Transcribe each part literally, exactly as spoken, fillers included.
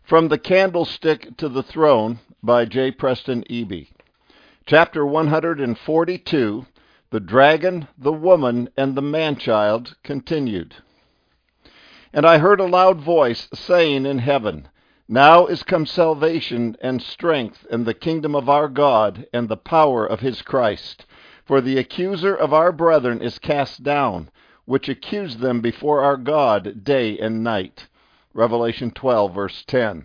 From the Candlestick to the Throne by J. Preston Eby. Chapter one hundred forty-two, The Dragon, the Woman, and the Man-Child, continued. And I heard a loud voice saying in heaven, Now is come salvation and strength and the kingdom of our God and the power of his Christ. For the accuser of our brethren is cast down, which accused them before our God day and night. Revelation twelve, verse ten.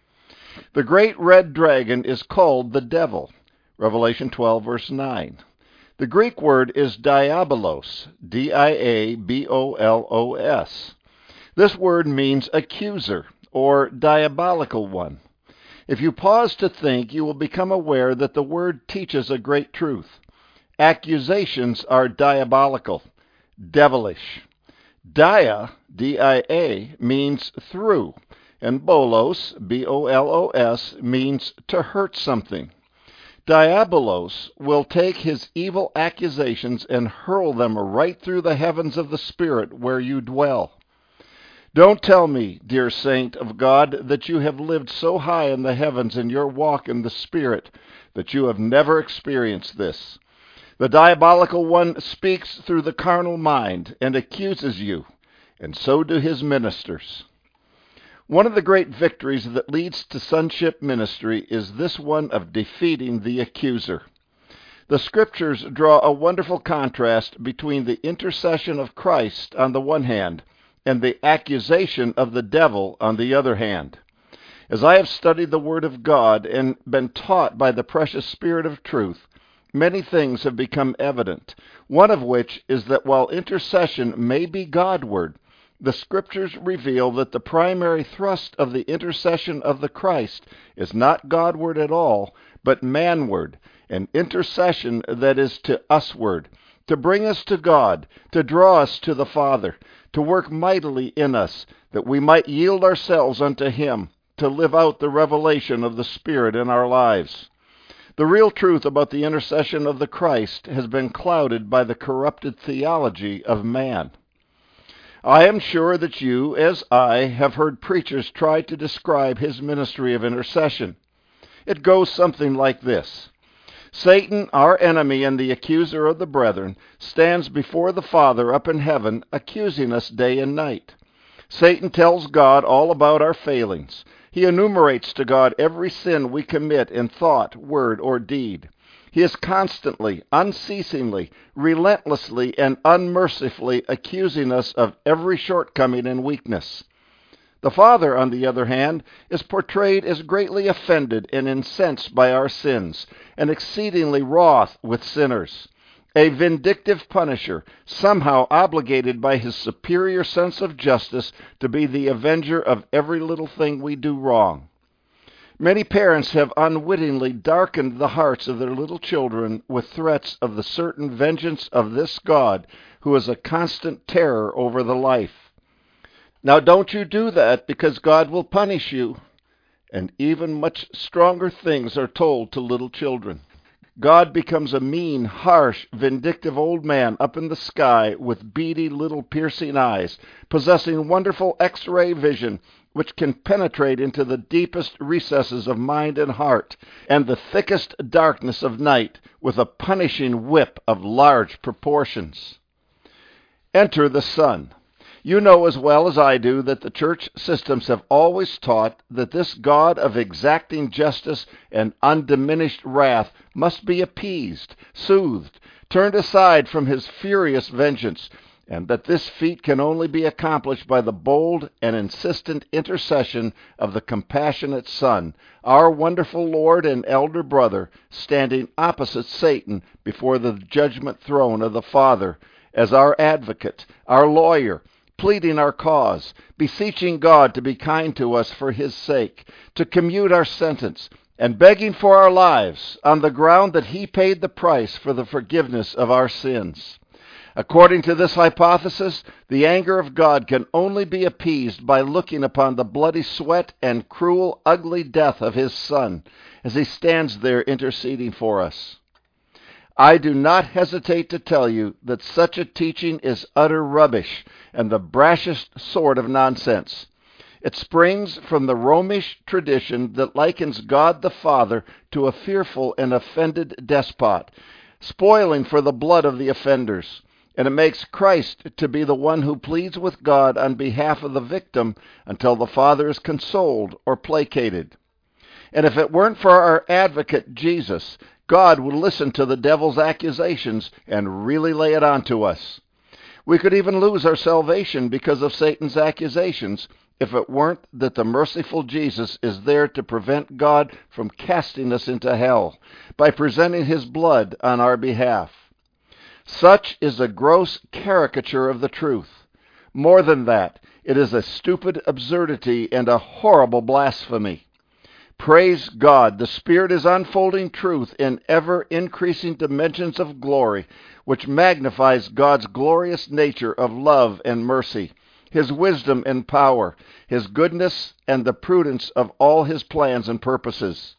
The great red dragon is called the devil. Revelation twelve, verse nine. The Greek word is diabolos, D I A B O L O S. This word means accuser, or diabolical one. If you pause to think, you will become aware that the word teaches a great truth. Accusations are diabolical, devilish. Dia, D I A, means through, and bolos, B O L O S, means to hurt something. Diabolos will take his evil accusations and hurl them right through the heavens of the Spirit where you dwell. Don't tell me, dear saint of God, that you have lived so high in the heavens in your walk in the Spirit that you have never experienced this. The diabolical one speaks through the carnal mind and accuses you, and so do his ministers. One of the great victories that leads to sonship ministry is this one of defeating the accuser. The Scriptures draw a wonderful contrast between the intercession of Christ on the one hand and the accusation of the devil on the other hand. As I have studied the Word of God and been taught by the precious Spirit of truth, many things have become evident, one of which is that while intercession may be Godward, the Scriptures reveal that the primary thrust of the intercession of the Christ is not Godward at all, but manward, an intercession that is to usward, to bring us to God, to draw us to the Father, to work mightily in us, that we might yield ourselves unto Him, to live out the revelation of the Spirit in our lives. The real truth about the intercession of the Christ has been clouded by the corrupted theology of man. I am sure that you, as I, have heard preachers try to describe his ministry of intercession. It goes something like this. Satan, our enemy and the accuser of the brethren, stands before the Father up in heaven, accusing us day and night. Satan tells God all about our failings. He enumerates to God every sin we commit in thought, word, or deed. He is constantly, unceasingly, relentlessly, and unmercifully accusing us of every shortcoming and weakness. The Father, on the other hand, is portrayed as greatly offended and incensed by our sins, and exceedingly wroth with sinners. A vindictive punisher, somehow obligated by his superior sense of justice to be the avenger of every little thing we do wrong. Many parents have unwittingly darkened the hearts of their little children with threats of the certain vengeance of this God, who is a constant terror over the life. Now don't you do that, because God will punish you. And even much stronger things are told to little children. God becomes a mean, harsh, vindictive old man up in the sky with beady little piercing eyes, possessing wonderful X-ray vision, which can penetrate into the deepest recesses of mind and heart, and the thickest darkness of night, with a punishing whip of large proportions. Enter the Son. You know as well as I do that the church systems have always taught that this God of exacting justice and undiminished wrath must be appeased, soothed, turned aside from his furious vengeance, and that this feat can only be accomplished by the bold and insistent intercession of the compassionate Son, our wonderful Lord and elder brother, standing opposite Satan before the judgment throne of the Father, as our advocate, our lawyer, pleading our cause, beseeching God to be kind to us for his sake, to commute our sentence, and begging for our lives on the ground that he paid the price for the forgiveness of our sins. According to this hypothesis, the anger of God can only be appeased by looking upon the bloody sweat and cruel, ugly death of his Son as he stands there interceding for us. I do not hesitate to tell you that such a teaching is utter rubbish and the brashest sort of nonsense. It springs from the Romish tradition that likens God the Father to a fearful and offended despot, spoiling for the blood of the offenders. And it makes Christ to be the one who pleads with God on behalf of the victim until the Father is consoled or placated. And if it weren't for our advocate, Jesus, God would listen to the devil's accusations and really lay it on to us. We could even lose our salvation because of Satan's accusations if it weren't that the merciful Jesus is there to prevent God from casting us into hell by presenting his blood on our behalf. Such is a gross caricature of the truth. More than that, it is a stupid absurdity and a horrible blasphemy. Praise God, the Spirit is unfolding truth in ever-increasing dimensions of glory, which magnifies God's glorious nature of love and mercy, his wisdom and power, his goodness, and the prudence of all his plans and purposes.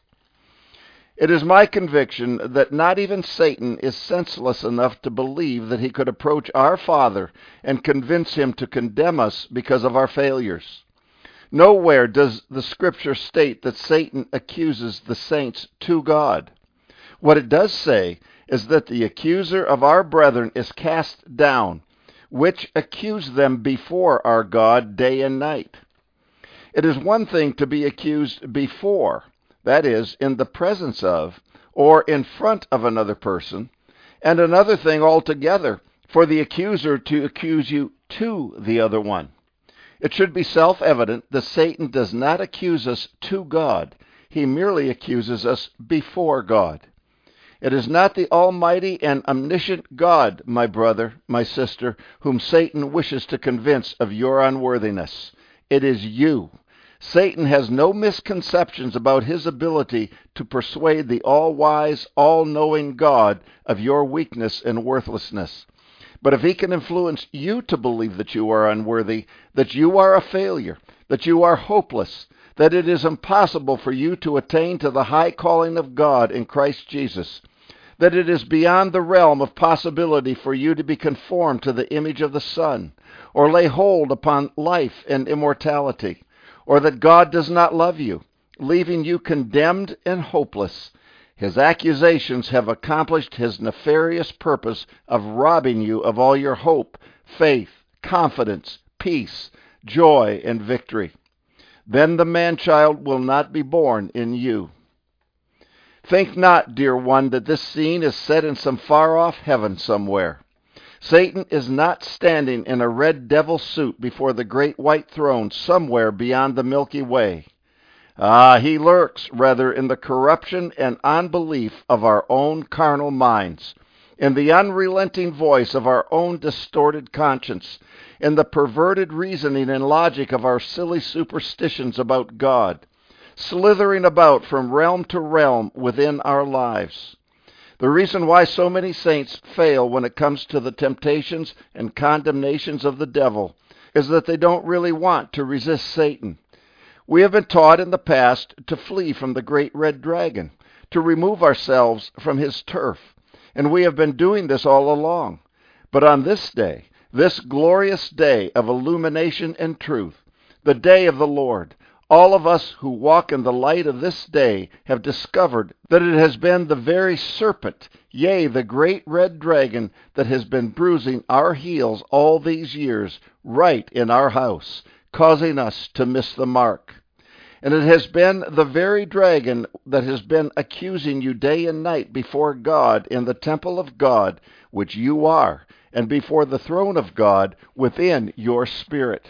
It is my conviction that not even Satan is senseless enough to believe that he could approach our Father and convince him to condemn us because of our failures. Nowhere does the Scripture state that Satan accuses the saints to God. What it does say is that the accuser of our brethren is cast down, which accuse them before our God day and night. It is one thing to be accused before, that is, in the presence of, or in front of another person, and another thing altogether for the accuser to accuse you to the other one. It should be self-evident that Satan does not accuse us to God. He merely accuses us before God. It is not the almighty and omniscient God, my brother, my sister, whom Satan wishes to convince of your unworthiness. It is you. Satan has no misconceptions about his ability to persuade the all-wise, all-knowing God of your weakness and worthlessness. But if he can influence you to believe that you are unworthy, that you are a failure, that you are hopeless, that it is impossible for you to attain to the high calling of God in Christ Jesus, that it is beyond the realm of possibility for you to be conformed to the image of the Son, or lay hold upon life and immortality, or that God does not love you, leaving you condemned and hopeless, his accusations have accomplished his nefarious purpose of robbing you of all your hope, faith, confidence, peace, joy, and victory. Then the man-child will not be born in you. Think not, dear one, that this scene is set in some far-off heaven somewhere. Satan is not standing in a red devil suit before the great white throne somewhere beyond the Milky Way. Ah, he lurks, rather, in the corruption and unbelief of our own carnal minds, in the unrelenting voice of our own distorted conscience, in the perverted reasoning and logic of our silly superstitions about God, slithering about from realm to realm within our lives. The reason why so many saints fail when it comes to the temptations and condemnations of the devil is that they don't really want to resist Satan. We have been taught in the past to flee from the great red dragon, to remove ourselves from his turf, and we have been doing this all along. But on this day, this glorious day of illumination and truth, the day of the Lord, all of us who walk in the light of this day have discovered that it has been the very serpent, yea, the great red dragon, that has been bruising our heels all these years, right in our house, causing us to miss the mark. And it has been the very dragon that has been accusing you day and night before God in the temple of God, which you are, and before the throne of God within your spirit.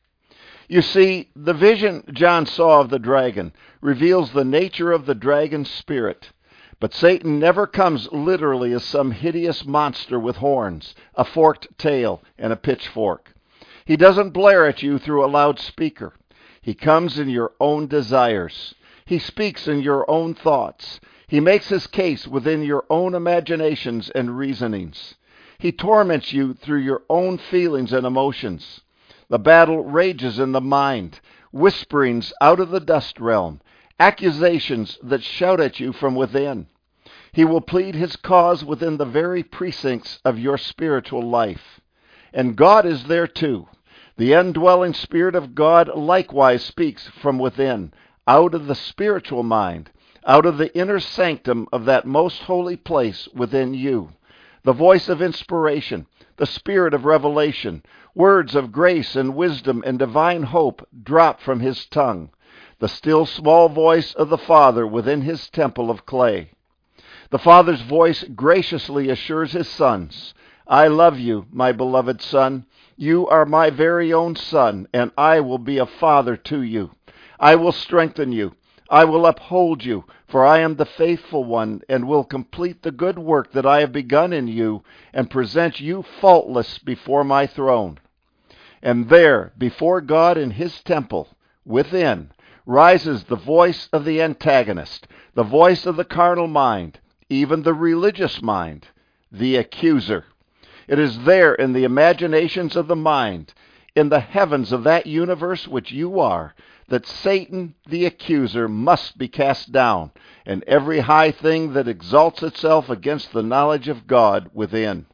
You see, the vision John saw of the dragon reveals the nature of the dragon's spirit. But Satan never comes literally as some hideous monster with horns, a forked tail, and a pitchfork. He doesn't blare at you through a loudspeaker. He comes in your own desires. He speaks in your own thoughts. He makes his case within your own imaginations and reasonings. He torments you through your own feelings and emotions. The battle rages in the mind, whisperings out of the dust realm, accusations that shout at you from within. He will plead his cause within the very precincts of your spiritual life. And God is there too. The indwelling Spirit of God likewise speaks from within, out of the spiritual mind, out of the inner sanctum of that most holy place within you. The voice of inspiration, the spirit of revelation, words of grace and wisdom and divine hope drop from his tongue. The still small voice of the Father within his temple of clay. The Father's voice graciously assures his sons, I love you, my beloved Son. You are my very own Son, and I will be a father to you. I will strengthen you. I will uphold you, for I am the faithful one, and will complete the good work that I have begun in you, and present you faultless before my throne. And there, before God in his temple, within, rises the voice of the antagonist, the voice of the carnal mind, even the religious mind, the accuser. It is there in the imaginations of the mind, in the heavens of that universe which you are, that Satan, the accuser, must be cast down, and every high thing that exalts itself against the knowledge of God within.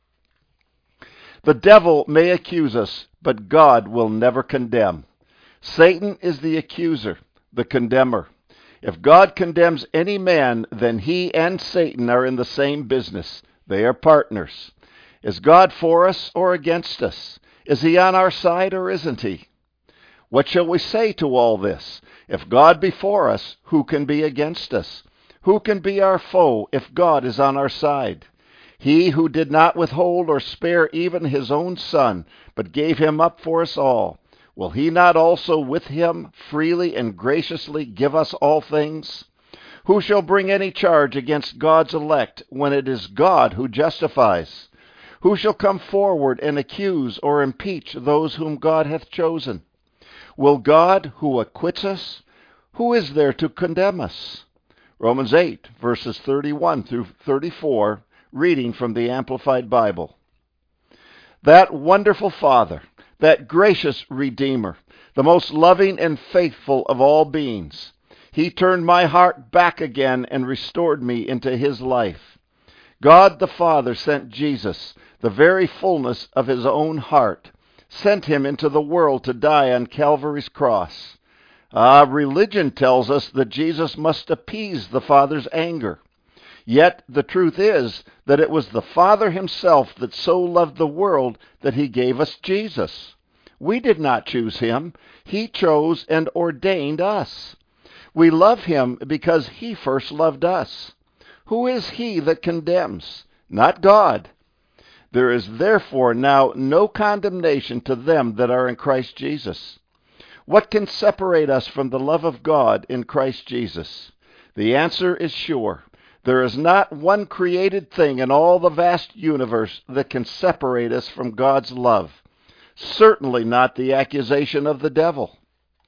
The devil may accuse us, but God will never condemn. Satan is the accuser, the condemner. If God condemns any man, then he and Satan are in the same business. They are partners. Is God for us or against us? Is he on our side or isn't he? What shall we say to all this? If God be for us, who can be against us? Who can be our foe if God is on our side? He who did not withhold or spare even his own Son, but gave him up for us all, will he not also with him freely and graciously give us all things? Who shall bring any charge against God's elect when it is God who justifies? Who shall come forward and accuse or impeach those whom God hath chosen? Will God, who acquits us, who is there to condemn us? Romans eight, verses thirty-one through thirty-four, reading from the Amplified Bible. That wonderful Father, that gracious Redeemer, the most loving and faithful of all beings, he turned my heart back again and restored me into his life. God the Father sent Jesus, the very fullness of his own heart, sent him into the world to die on Calvary's cross. Ah, religion tells us that Jesus must appease the Father's anger. Yet the truth is that it was the Father himself that so loved the world that he gave us Jesus. We did not choose him. He chose and ordained us. We love him because he first loved us. Who is he that condemns? Not God. There is therefore now no condemnation to them that are in Christ Jesus. What can separate us from the love of God in Christ Jesus? The answer is sure. There is not one created thing in all the vast universe that can separate us from God's love. Certainly not the accusation of the devil.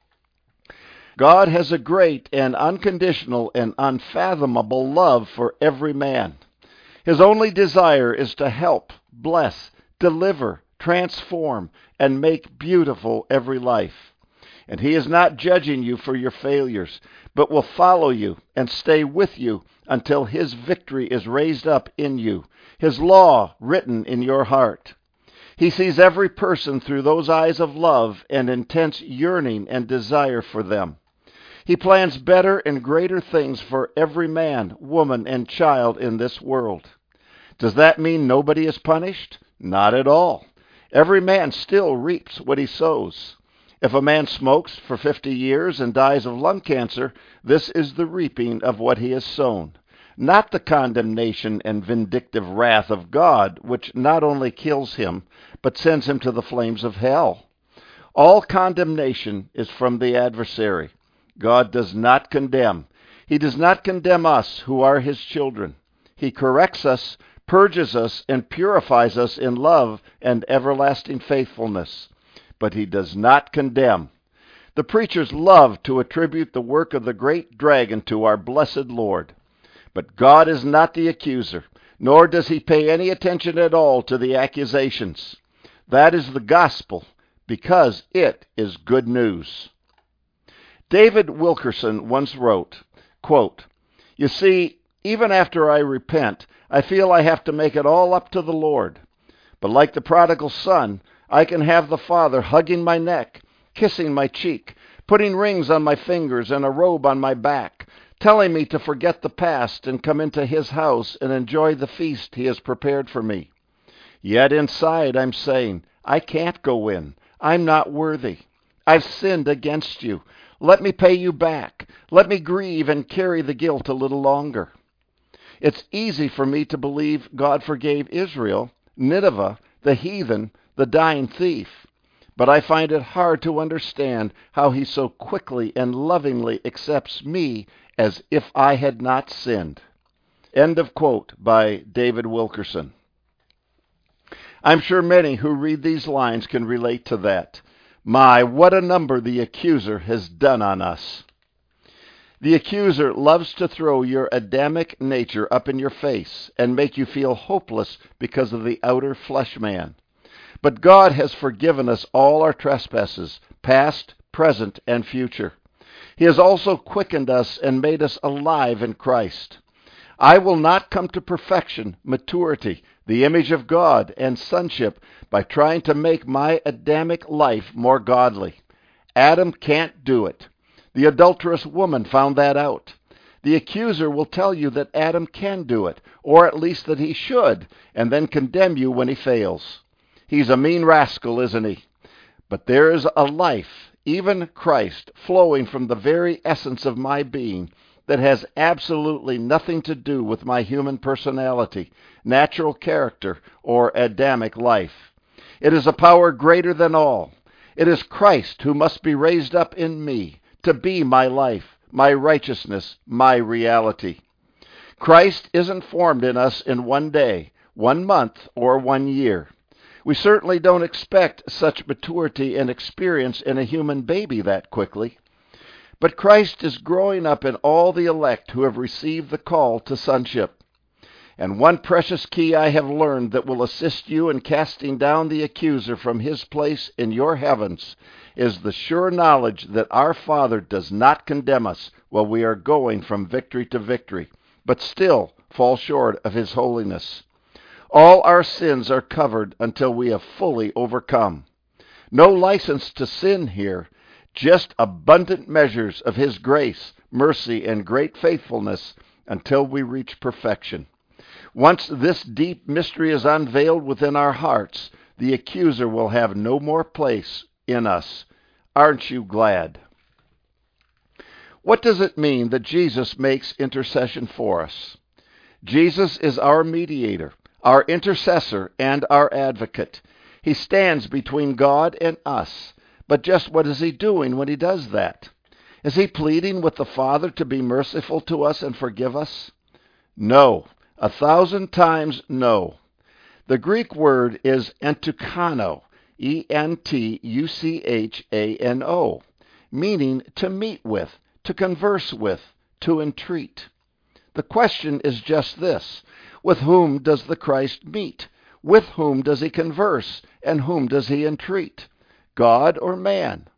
God has a great and unconditional and unfathomable love for every man. His only desire is to help, bless, deliver, transform, and make beautiful every life. And he is not judging you for your failures, but will follow you and stay with you until his victory is raised up in you, his law written in your heart. He sees every person through those eyes of love and intense yearning and desire for them. He plans better and greater things for every man, woman, and child in this world. Does that mean nobody is punished? Not at all. Every man still reaps what he sows. If a man smokes for fifty years and dies of lung cancer, this is the reaping of what he has sown, not the condemnation and vindictive wrath of God, which not only kills him, but sends him to the flames of hell. All condemnation is from the adversary. God does not condemn. He does not condemn us who are his children. He corrects us, purges us, and purifies us in love and everlasting faithfulness. But he does not condemn. The preachers love to attribute the work of the great dragon to our blessed Lord. But God is not the accuser, nor does he pay any attention at all to the accusations. That is the gospel, because it is good news. David Wilkerson once wrote, quote, "You see, even after I repent, I feel I have to make it all up to the Lord. But like the prodigal son, I can have the Father hugging my neck, kissing my cheek, putting rings on my fingers and a robe on my back, telling me to forget the past and come into his house and enjoy the feast he has prepared for me. Yet inside I'm saying, I can't go in. I'm not worthy. I've sinned against you. Let me pay you back. Let me grieve and carry the guilt a little longer. It's easy for me to believe God forgave Israel, Nineveh, the heathen, the dying thief. But I find it hard to understand how he so quickly and lovingly accepts me as if I had not sinned. End of quote by David Wilkerson. I'm sure many who read these lines can relate to that. My, what a number the accuser has done on us. The accuser loves to throw your Adamic nature up in your face and make you feel hopeless because of the outer flesh man. But God has forgiven us all our trespasses, past, present, and future. He has also quickened us and made us alive in Christ. I will not come to perfection, maturity, the image of God, and sonship by trying to make my Adamic life more godly. Adam can't do it. The adulterous woman found that out. The accuser will tell you that Adam can do it, or at least that he should, and then condemn you when he fails. He's a mean rascal, isn't he? But there is a life, even Christ, flowing from the very essence of my being that has absolutely nothing to do with my human personality, natural character, or Adamic life. It is a power greater than all. It is Christ who must be raised up in me to be my life, my righteousness, my reality. Christ isn't formed in us in one day, one month, or one year. We certainly don't expect such maturity and experience in a human baby that quickly. But Christ is growing up in all the elect who have received the call to sonship. And one precious key I have learned that will assist you in casting down the accuser from his place in your heavens is the sure knowledge that our Father does not condemn us while we are going from victory to victory, but still fall short of his holiness. All our sins are covered until we have fully overcome. No license to sin here, just abundant measures of his grace, mercy, and great faithfulness until we reach perfection. Once this deep mystery is unveiled within our hearts, the accuser will have no more place in us. Aren't you glad? What does it mean that Jesus makes intercession for us? Jesus is our mediator, our intercessor, and our advocate. He stands between God and us. But just what is he doing when he does that? Is he pleading with the Father to be merciful to us and forgive us? No, a thousand times no. The Greek word is entuchano, E N T U C H A N O, meaning to meet with, to converse with, to entreat. The question is just this: with whom does the Christ meet? With whom does he converse? And whom does he entreat? God or man?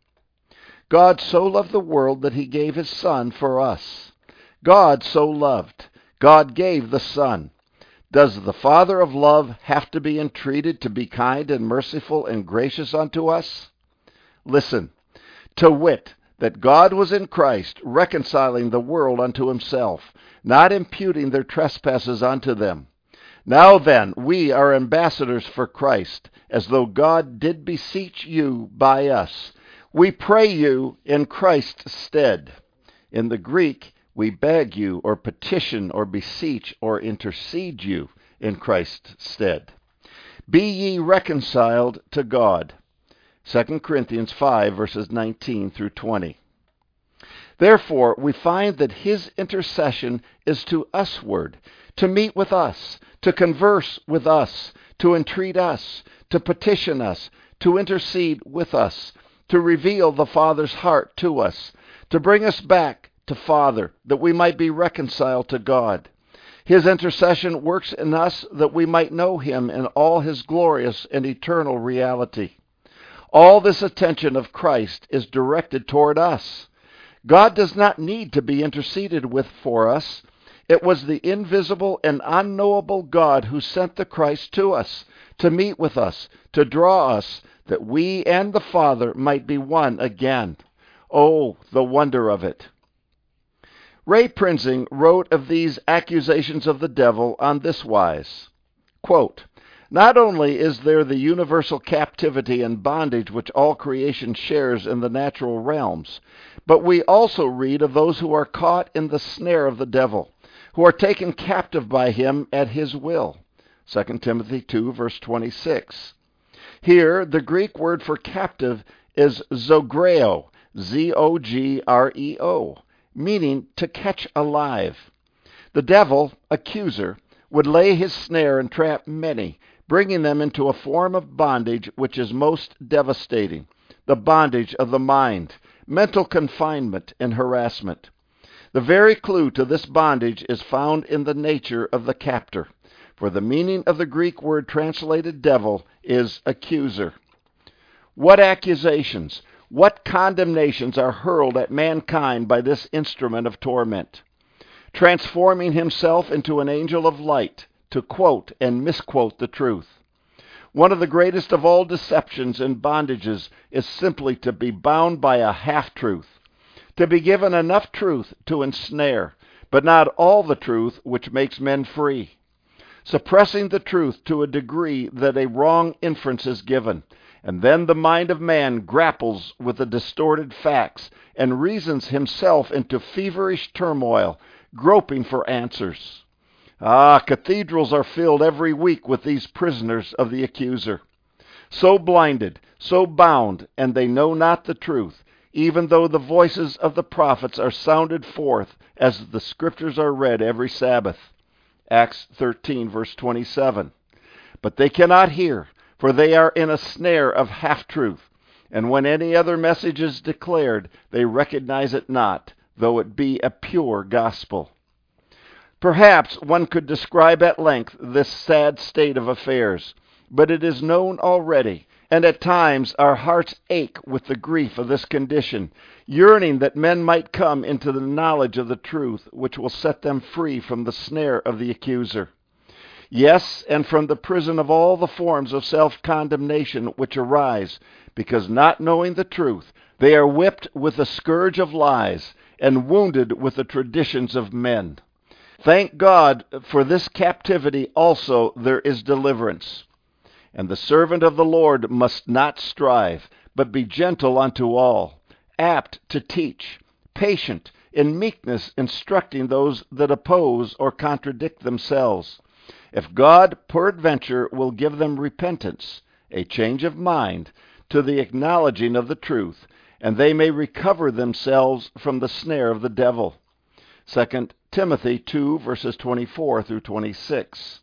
God so loved the world that he gave his Son for us. God so loved. God gave the Son. Does the Father of love have to be entreated to be kind and merciful and gracious unto us? Listen, to wit, that God was in Christ, reconciling the world unto himself, not imputing their trespasses unto them. Now then, we are ambassadors for Christ, as though God did beseech you by us. We pray you in Christ's stead. In the Greek, we beg you, or petition, or beseech, or intercede you in Christ's stead. Be ye reconciled to God. Second Corinthians five, verses nineteen through twenty. Therefore, we find that his intercession is to usward, to meet with us, to converse with us, to entreat us, to petition us, to intercede with us, to reveal the Father's heart to us, to bring us back to Father, that we might be reconciled to God. His intercession works in us that we might know him in all his glorious and eternal reality. All this attention of Christ is directed toward us. God does not need to be interceded with for us. It was the invisible and unknowable God who sent the Christ to us, to meet with us, to draw us, that we and the Father might be one again. Oh, the wonder of it. Ray Prinzing wrote of these accusations of the devil on this wise, quote, "Not only is there the universal captivity and bondage which all creation shares in the natural realms, but we also read of those who are caught in the snare of the devil, who are taken captive by him at his will." Second Timothy two, verse twenty-six. Here, the Greek word for captive is zogreo, Z O G R E O, meaning to catch alive. The devil, accuser, would lay his snare and trap many, bringing them into a form of bondage which is most devastating, the bondage of the mind, mental confinement and harassment. The very clue to this bondage is found in the nature of the captor, for the meaning of the Greek word translated devil is accuser. What accusations, what condemnations are hurled at mankind by this instrument of torment, transforming himself into an angel of light to quote and misquote the truth. One of the greatest of all deceptions and bondages is simply to be bound by a half-truth, to be given enough truth to ensnare, but not all the truth which makes men free, suppressing the truth to a degree that a wrong inference is given, and then the mind of man grapples with the distorted facts and reasons himself into feverish turmoil, groping for answers. Ah, cathedrals are filled every week with these prisoners of the accuser, so blinded, so bound, and they know not the truth, even though the voices of the prophets are sounded forth as the scriptures are read every Sabbath. Acts thirteen, verse twenty-seven. But they cannot hear, for they are in a snare of half-truth, and when any other message is declared, they recognize it not, though it be a pure gospel. Perhaps one could describe at length this sad state of affairs, but it is known already, and at times our hearts ache with the grief of this condition, yearning that men might come into the knowledge of the truth which will set them free from the snare of the accuser. Yes, and from the prison of all the forms of self-condemnation which arise, because not knowing the truth, they are whipped with the scourge of lies and wounded with the traditions of men. Thank God, for this captivity also there is deliverance. And the servant of the Lord must not strive, but be gentle unto all, apt to teach, patient, in meekness instructing those that oppose or contradict themselves. If God peradventure will give them repentance, a change of mind, to the acknowledging of the truth, and they may recover themselves from the snare of the devil. Second Timothy two, verses twenty-four through twenty-six.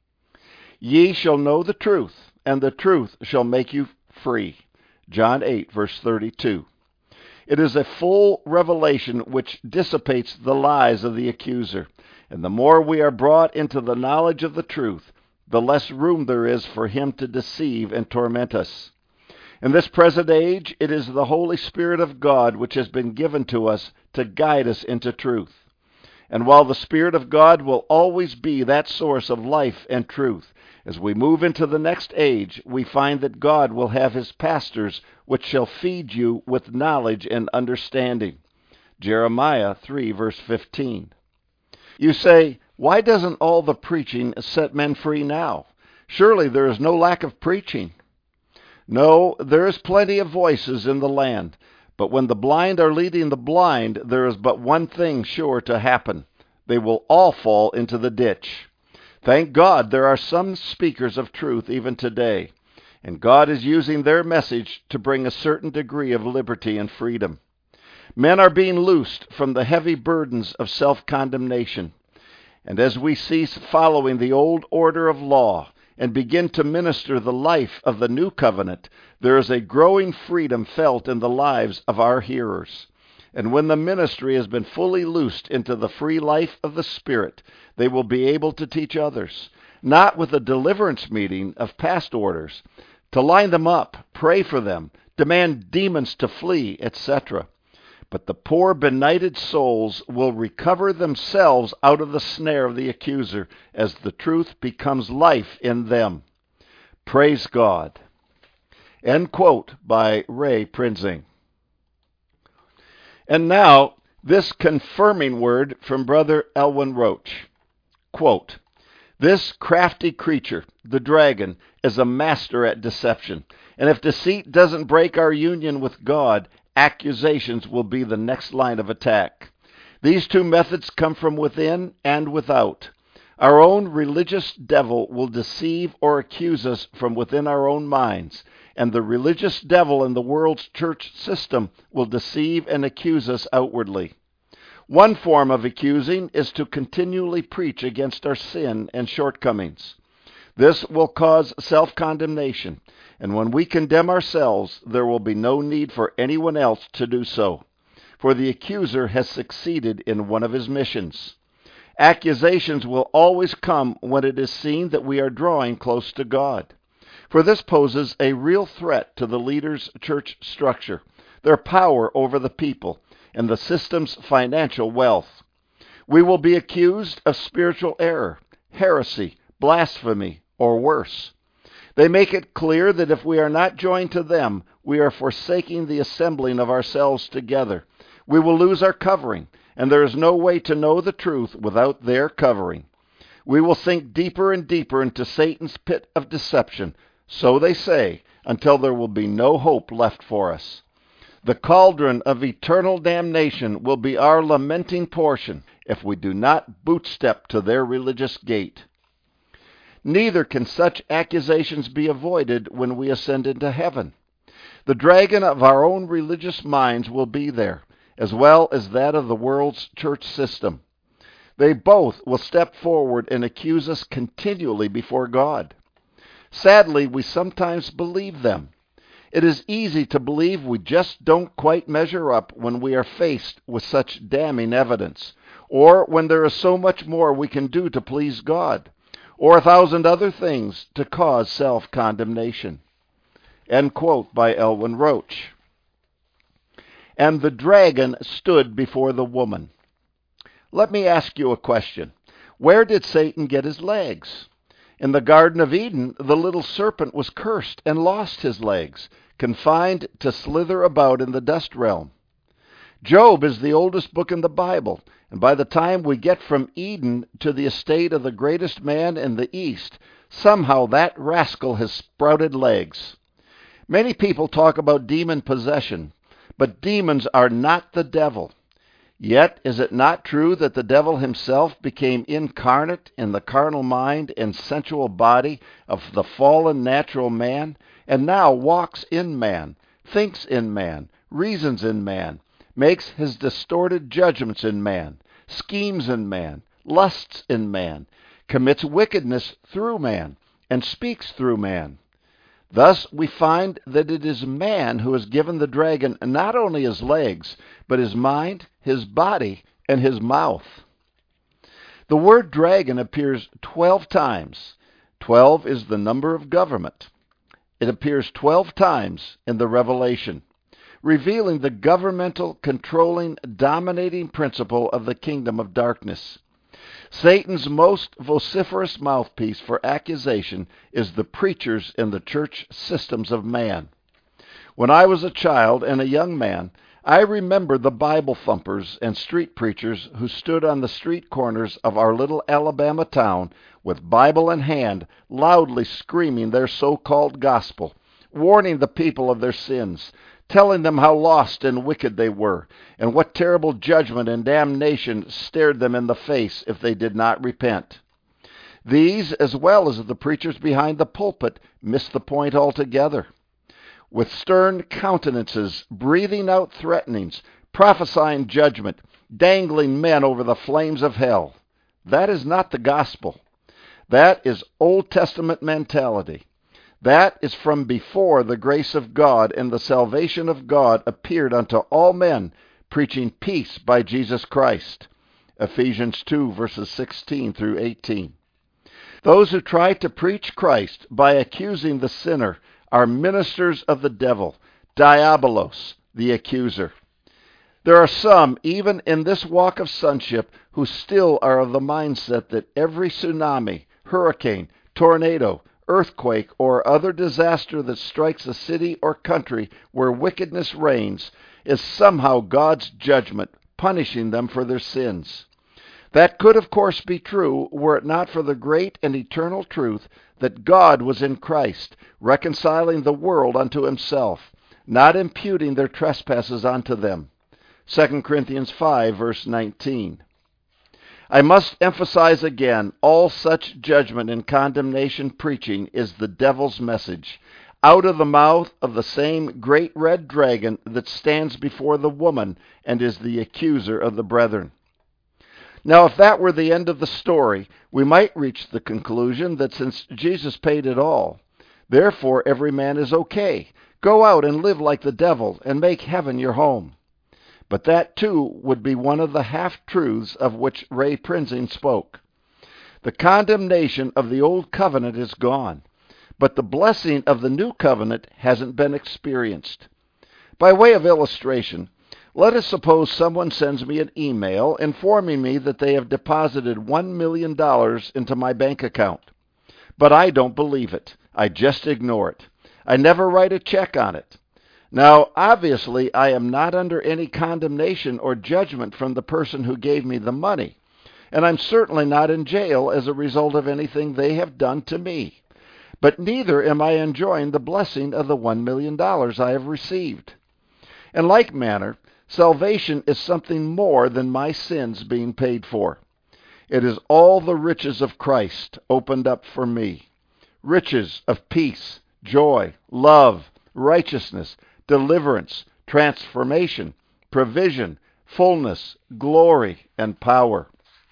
Ye shall know the truth, and the truth shall make you free. John eight, verse thirty-two. It is a full revelation which dissipates the lies of the accuser, and the more we are brought into the knowledge of the truth, the less room there is for him to deceive and torment us. In this present age, it is the Holy Spirit of God which has been given to us to guide us into truth. And while the Spirit of God will always be that source of life and truth, as we move into the next age, we find that God will have his pastors which shall feed you with knowledge and understanding. Jeremiah three, verse fifteen. You say, why doesn't all the preaching set men free now? Surely there is no lack of preaching. No, there is plenty of voices in the land. But when the blind are leading the blind, there is but one thing sure to happen. They will all fall into the ditch. Thank God there are some speakers of truth even today, and God is using their message to bring a certain degree of liberty and freedom. Men are being loosed from the heavy burdens of self-condemnation, and as we cease following the old order of law and begin to minister the life of the new covenant, there is a growing freedom felt in the lives of our hearers. And when the ministry has been fully loosed into the free life of the Spirit, they will be able to teach others, not with a deliverance meeting of past orders, to line them up, pray for them, demand demons to flee, et cetera, but the poor benighted souls will recover themselves out of the snare of the accuser as the truth becomes life in them. Praise God. End quote by Ray Prinzing. And now, this confirming word from Brother Elwin Roach. Quote, "This crafty creature, the dragon, is a master at deception, and if deceit doesn't break our union with God, accusations will be the next line of attack. These two methods come from within and without. Our own religious devil will deceive or accuse us from within our own minds, and the religious devil in the world's church system will deceive and accuse us outwardly. One form of accusing is to continually preach against our sin and shortcomings. This will cause self-condemnation, and when we condemn ourselves, there will be no need for anyone else to do so, for the accuser has succeeded in one of his missions. Accusations will always come when it is seen that we are drawing close to God, for this poses a real threat to the leaders' church structure, their power over the people, and the system's financial wealth. We will be accused of spiritual error, heresy, blasphemy, or worse. They make it clear that if we are not joined to them, we are forsaking the assembling of ourselves together. We will lose our covering, and there is no way to know the truth without their covering. We will sink deeper and deeper into Satan's pit of deception, so they say, until there will be no hope left for us. The cauldron of eternal damnation will be our lamenting portion if we do not bootstep to their religious gate. Neither can such accusations be avoided when we ascend into heaven. The dragon of our own religious minds will be there, as well as that of the world's church system. They both will step forward and accuse us continually before God. Sadly, we sometimes believe them. It is easy to believe we just don't quite measure up when we are faced with such damning evidence, or when there is so much more we can do to please God, or a thousand other things to cause self-condemnation." End quote by Elwin Roach. "And the dragon stood before the woman." Let me ask you a question. Where did Satan get his legs? In the Garden of Eden, the little serpent was cursed and lost his legs, confined to slither about in the dust realm. Job is the oldest book in the Bible, and by the time we get from Eden to the estate of the greatest man in the East, somehow that rascal has sprouted legs. Many people talk about demon possession, but demons are not the devil. Yet, is it not true that the devil himself became incarnate in the carnal mind and sensual body of the fallen natural man, and now walks in man, thinks in man, reasons in man, makes his distorted judgments in man, schemes in man, lusts in man, commits wickedness through man, and speaks through man? Thus we find that it is man who has given the dragon not only his legs, but his mind, his body, and his mouth. The word dragon appears twelve times. Twelve is the number of government. It appears twelve times in the Revelation, revealing the governmental, controlling, dominating principle of the kingdom of darkness. Satan's most vociferous mouthpiece for accusation is the preachers in the church systems of man. When I was a child and a young man, I remember the Bible thumpers and street preachers who stood on the street corners of our little Alabama town with Bible in hand, loudly screaming their so-called gospel, warning the people of their sins, telling them how lost and wicked they were, and what terrible judgment and damnation stared them in the face if they did not repent. These, as well as the preachers behind the pulpit, missed the point altogether. With stern countenances, breathing out threatenings, prophesying judgment, dangling men over the flames of hell. That is not the gospel. That is Old Testament mentality. That is from before the grace of God and the salvation of God appeared unto all men, preaching peace by Jesus Christ. Ephesians two, verses sixteen through eighteen. Those who try to preach Christ by accusing the sinner are ministers of the devil, Diabolos, the accuser. There are some, even in this walk of sonship, who still are of the mindset that every tsunami, hurricane, tornado, earthquake, or other disaster that strikes a city or country where wickedness reigns is somehow God's judgment, punishing them for their sins. That could, of course, be true were it not for the great and eternal truth that God was in Christ, reconciling the world unto himself, not imputing their trespasses unto them. Second Corinthians five, verse nineteen. I must emphasize again, all such judgment and condemnation preaching is the devil's message, out of the mouth of the same great red dragon that stands before the woman and is the accuser of the brethren. Now, if that were the end of the story, we might reach the conclusion that since Jesus paid it all, therefore every man is okay. Go out and live like the devil and make heaven your home. But that, too, would be one of the half-truths of which Ray Prinzing spoke. The condemnation of the old covenant is gone, but the blessing of the new covenant hasn't been experienced. By way of illustration, let us suppose someone sends me an email informing me that they have deposited one million dollars into my bank account. But I don't believe it. I just ignore it. I never write a check on it. Now, obviously, I am not under any condemnation or judgment from the person who gave me the money, and I'm certainly not in jail as a result of anything they have done to me. But neither am I enjoying the blessing of the one million dollars I have received. In like manner, salvation is something more than my sins being paid for. It is all the riches of Christ opened up for me. Riches of peace, joy, love, righteousness, deliverance, transformation, provision, fullness, glory, and power.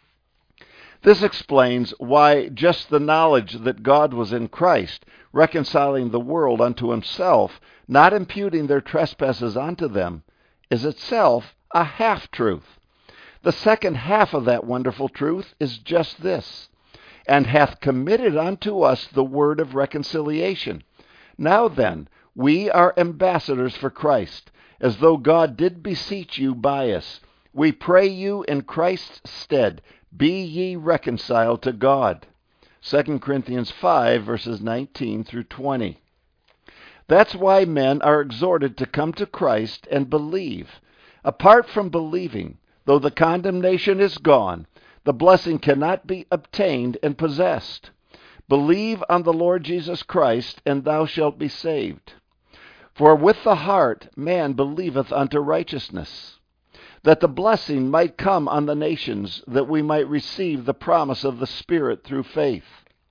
This explains why just the knowledge that God was in Christ, reconciling the world unto himself, not imputing their trespasses unto them, is itself a half-truth. The second half of that wonderful truth is just this: and hath committed unto us the word of reconciliation. Now then, we are ambassadors for Christ, as though God did beseech you by us. We pray you in Christ's stead, be ye reconciled to God. Second Corinthians five, verses nineteen through twenty. That's why men are exhorted to come to Christ and believe. Apart from believing, though the condemnation is gone, the blessing cannot be obtained and possessed. Believe on the Lord Jesus Christ, and thou shalt be saved. For with the heart man believeth unto righteousness, that the blessing might come on the nations, that we might receive the promise of the Spirit through faith.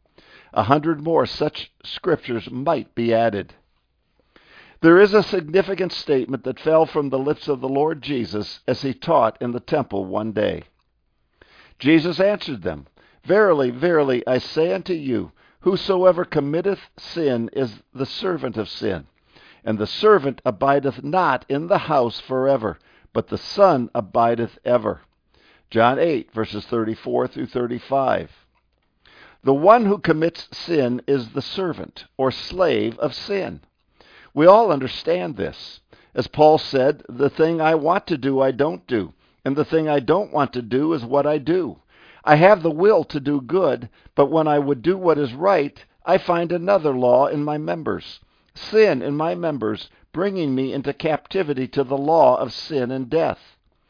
A hundred more such scriptures might be added. There is a significant statement that fell from the lips of the Lord Jesus as he taught in the temple one day. Jesus answered them, Verily, verily, I say unto you, whosoever committeth sin is the servant of sin. And the servant abideth not in the house forever, but the Son abideth ever. John eight, verses thirty-four through thirty-five. The one who commits sin is the servant, or slave of sin. We all understand this. As Paul said, the thing I want to do I don't do, and the thing I don't want to do is what I do. I have the will to do good, but when I would do what is right, I find another law in my members, sin in my members, bringing me into captivity to the law of sin and death.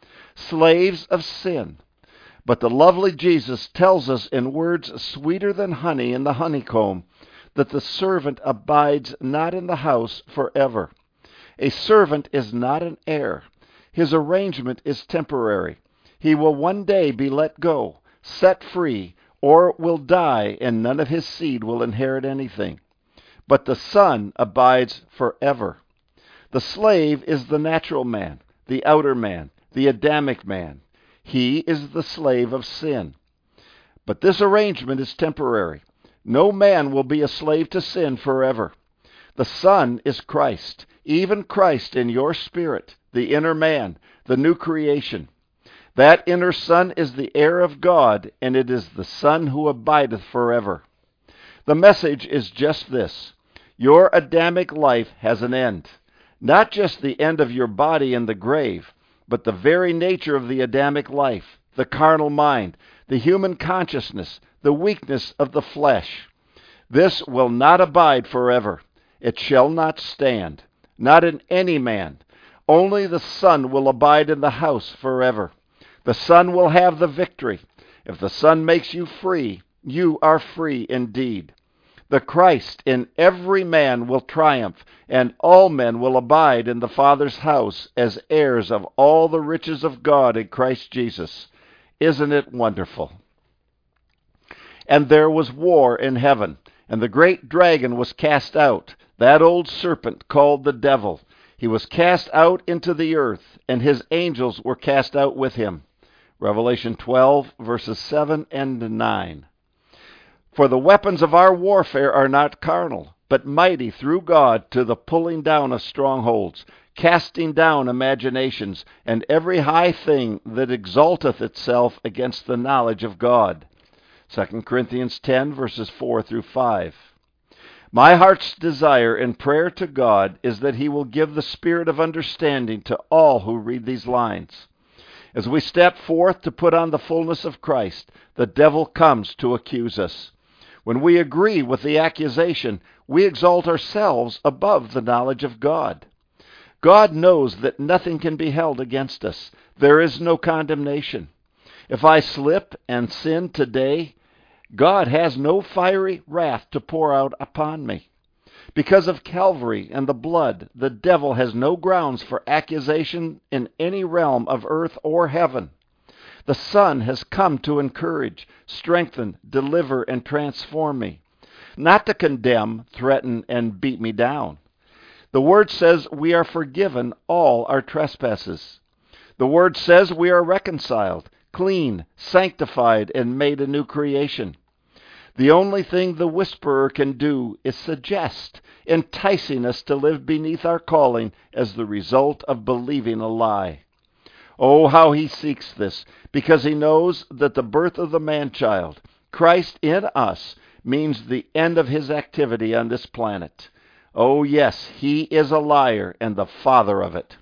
Slaves of sin. But the lovely Jesus tells us in words sweeter than honey in the honeycomb that the servant abides not in the house forever. A servant is not an heir. His arrangement is temporary. He will one day be let go, set free, or will die, and none of his seed will inherit anything. But the Son abides forever. The slave is the natural man, the outer man, the Adamic man. He is the slave of sin. But this arrangement is temporary. No man will be a slave to sin forever. The Son is Christ, even Christ in your spirit, the inner man, the new creation. That inner Son is the heir of God, and it is the Son who abideth forever. The message is just this: your Adamic life has an end. Not just the end of your body in the grave, but the very nature of the Adamic life, the carnal mind, the human consciousness, the weakness of the flesh. This will not abide forever. It shall not stand, not in any man. Only the Son will abide in the house forever. The Son will have the victory. If the Son makes you free, you are free indeed. The Christ in every man will triumph, and all men will abide in the Father's house as heirs of all the riches of God in Christ Jesus. Isn't it wonderful? And there was war in heaven, and the great dragon was cast out, that old serpent called the devil. He was cast out into the earth, and his angels were cast out with him. Revelation twelve, verses seven and nine. For the weapons of our warfare are not carnal, but mighty through God to the pulling down of strongholds, casting down imaginations, and every high thing that exalteth itself against the knowledge of God. Second Corinthians ten, verses four through five. My heart's desire and prayer to God is that He will give the spirit of understanding to all who read these lines. As we step forth to put on the fullness of Christ, the devil comes to accuse us. When we agree with the accusation, we exalt ourselves above the knowledge of God. God knows that nothing can be held against us. There is no condemnation. If I slip and sin today, God has no fiery wrath to pour out upon me. Because of Calvary and the blood, the devil has no grounds for accusation in any realm of earth or heaven. The Son has come to encourage, strengthen, deliver, and transform me, not to condemn, threaten, and beat me down. The Word says we are forgiven all our trespasses. The Word says we are reconciled, clean, sanctified, and made a new creation. The only thing the whisperer can do is suggest, enticing us to live beneath our calling as the result of believing a lie. Oh, how he seeks this, because he knows that the birth of the man-child, Christ in us, means the end of his activity on this planet. Oh, yes, he is a liar and the father of it.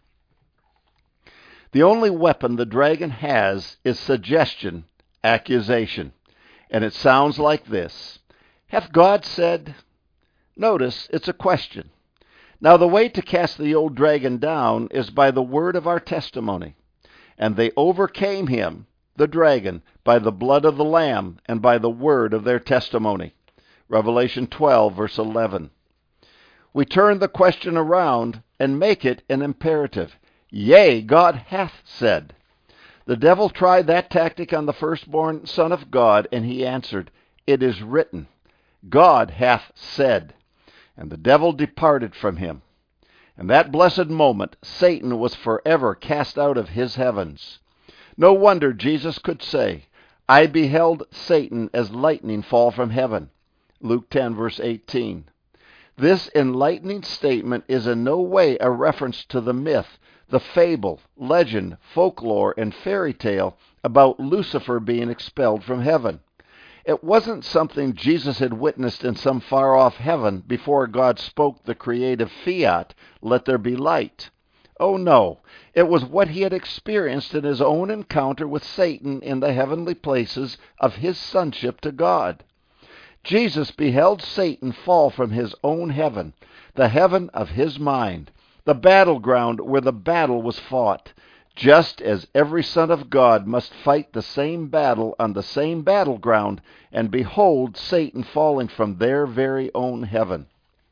The only weapon the dragon has is suggestion, accusation. And it sounds like this. Hath God said? Notice it's a question. Now the way to cast the old dragon down is by the word of our testimony. And they overcame him, the dragon, by the blood of the Lamb and by the word of their testimony. Revelation twelve, verse eleven. We turn the question around and make it an imperative. Yea, God hath said. The devil tried that tactic on the firstborn Son of God, and he answered, It is written, God hath said. And the devil departed from him. And that blessed moment, Satan was forever cast out of his heavens. No wonder Jesus could say, I beheld Satan as lightning fall from heaven. Luke ten, verse eighteen. This enlightening statement is in no way a reference to the myth, the fable, legend, folklore, and fairy tale about Lucifer being expelled from heaven. It wasn't something Jesus had witnessed in some far-off heaven before God spoke the creative fiat, let there be light. Oh no, it was what he had experienced in his own encounter with Satan in the heavenly places of his sonship to God. Jesus beheld Satan fall from his own heaven, the heaven of his mind, the battleground where the battle was fought, just as every son of God must fight the same battle on the same battleground, and behold Satan falling from their very own heaven.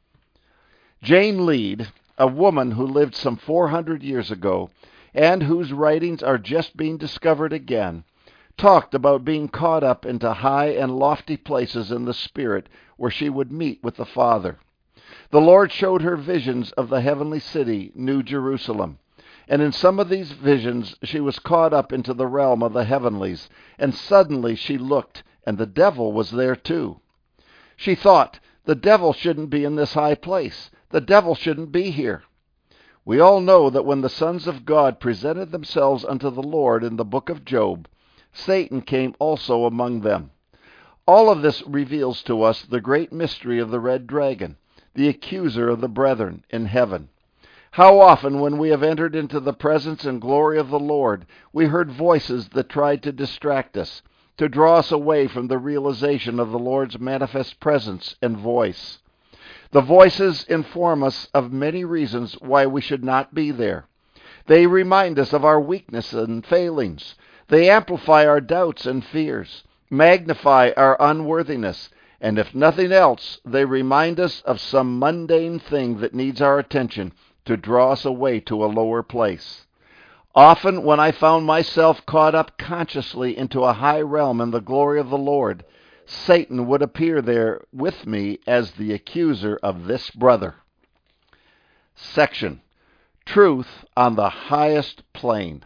Jane Lead, a woman who lived some four hundred years ago, and whose writings are just being discovered again, talked about being caught up into high and lofty places in the Spirit where she would meet with the Father. The Lord showed her visions of the heavenly city, New Jerusalem. And in some of these visions, she was caught up into the realm of the heavenlies, and suddenly she looked, and the devil was there too. She thought, the devil shouldn't be in this high place. The devil shouldn't be here. We all know that when the sons of God presented themselves unto the Lord in the book of Job, Satan came also among them. All of this reveals to us the great mystery of the red dragon, the accuser of the brethren in heaven. How often, when we have entered into the presence and glory of the Lord, we heard voices that tried to distract us, to draw us away from the realization of the Lord's manifest presence and voice. The voices inform us of many reasons why we should not be there. They remind us of our weakness and failings. They amplify our doubts and fears, magnify our unworthiness, and if nothing else, they remind us of some mundane thing that needs our attention to draw us away to a lower place. Often, when I found myself caught up consciously into a high realm in the glory of the Lord, Satan would appear there with me as the accuser of this brother. Section: Truth on the Highest Plane.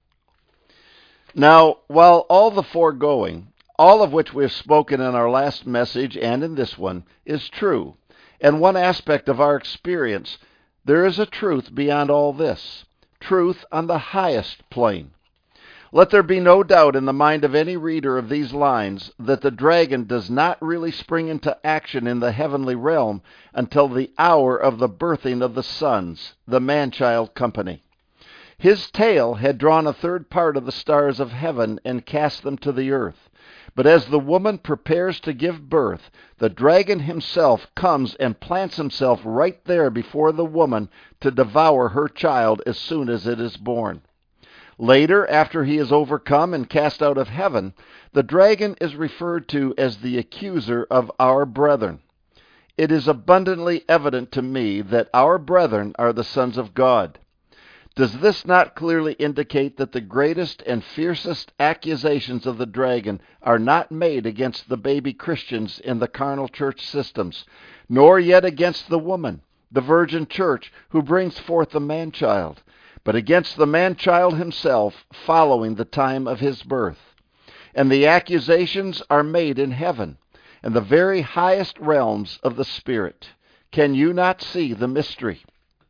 Now, while all the foregoing, all of which we have spoken in our last message and in this one, is true, and one aspect of our experience, there is a truth beyond all this, truth on the highest plane. Let there be no doubt in the mind of any reader of these lines that the dragon does not really spring into action in the heavenly realm until the hour of the birthing of the sons, the man-child company. His tail had drawn a third part of the stars of heaven and cast them to the earth. But as the woman prepares to give birth, the dragon himself comes and plants himself right there before the woman to devour her child as soon as it is born. Later, after he is overcome and cast out of heaven, the dragon is referred to as the accuser of our brethren. It is abundantly evident to me that our brethren are the sons of God. Does this not clearly indicate that the greatest and fiercest accusations of the dragon are not made against the baby Christians in the carnal church systems, nor yet against the woman, the virgin church, who brings forth the man-child, but against the man-child himself following the time of his birth? And the accusations are made in heaven, and the very highest realms of the Spirit. Can you not see the mystery?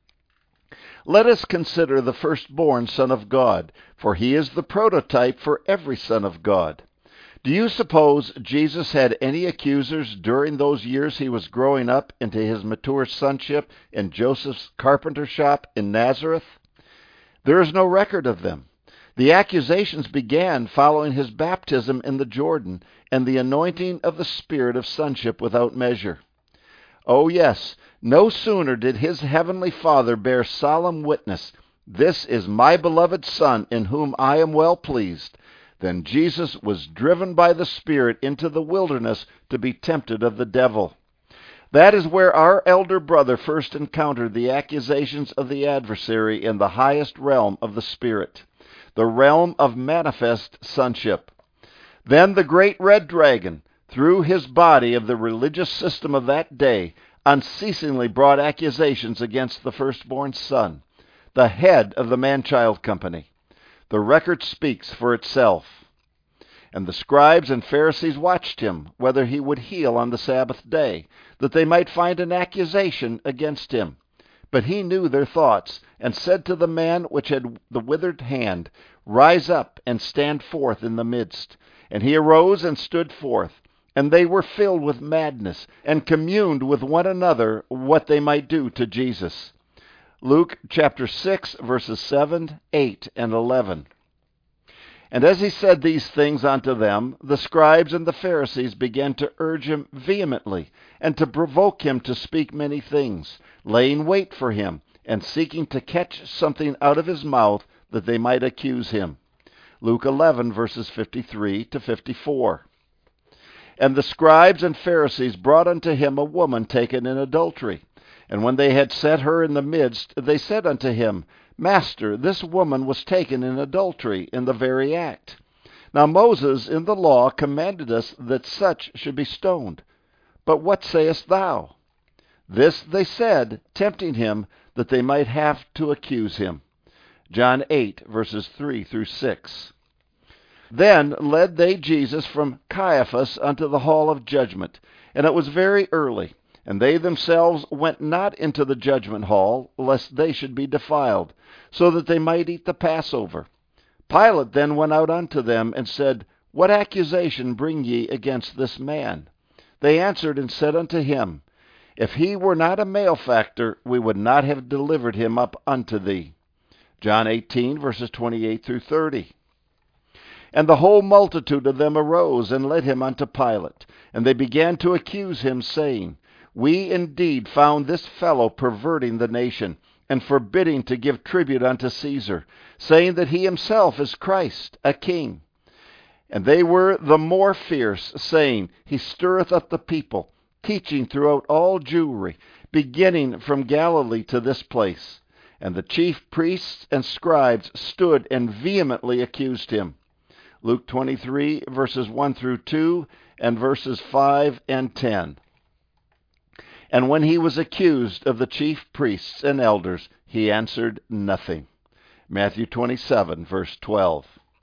Let us consider the firstborn Son of God, for he is the prototype for every son of God. Do you suppose Jesus had any accusers during those years he was growing up into his mature sonship in Joseph's carpenter shop in Nazareth? There is no record of them. The accusations began following his baptism in the Jordan and the anointing of the Spirit of sonship without measure. Oh yes, no sooner did his heavenly Father bear solemn witness, "This is my beloved Son, in whom I am well pleased," than Jesus was driven by the Spirit into the wilderness to be tempted of the devil. That is where our elder brother first encountered the accusations of the adversary in the highest realm of the Spirit, the realm of manifest sonship. Then the great red dragon, through his body of the religious system of that day, unceasingly brought accusations against the firstborn son, the head of the man-child company. The record speaks for itself. And the scribes and Pharisees watched him, whether he would heal on the Sabbath day, that they might find an accusation against him. But he knew their thoughts, and said to the man which had the withered hand, "Rise up and stand forth in the midst." And he arose and stood forth. And they were filled with madness, and communed with one another what they might do to Jesus. Luke chapter six, verses seven, eight, and eleven. And as he said these things unto them, the scribes and the Pharisees began to urge him vehemently, and to provoke him to speak many things, laying wait for him, and seeking to catch something out of his mouth, that they might accuse him. Luke eleven, verses fifty-three to fifty-four. And the scribes and Pharisees brought unto him a woman taken in adultery. And when they had set her in the midst, they said unto him, "Master, this woman was taken in adultery in the very act. Now Moses in the law commanded us that such should be stoned. But what sayest thou?" This they said, tempting him, that they might have to accuse him. John eight, verses three through six. Then led they Jesus from Caiaphas unto the hall of judgment, and it was very early. And they themselves went not into the judgment hall, lest they should be defiled, so that they might eat the Passover. Pilate then went out unto them, and said, "What accusation bring ye against this man?" They answered and said unto him, If he were not a malefactor, we would not have delivered him up unto thee. John eighteen, verses twenty-eight through thirty. And the whole multitude of them arose and led him unto Pilate. And they began to accuse him, saying, We indeed found this fellow perverting the nation, and forbidding to give tribute unto Caesar, saying that he himself is Christ, a king. And they were the more fierce, saying, He stirreth up the people, teaching throughout all Jewry, beginning from Galilee to this place. And the chief priests and scribes stood and vehemently accused him. Luke twenty-three, verses one through two, and verses five and ten. And when he was accused of the chief priests and elders, he answered nothing. Matthew twenty-seven, verse twelve.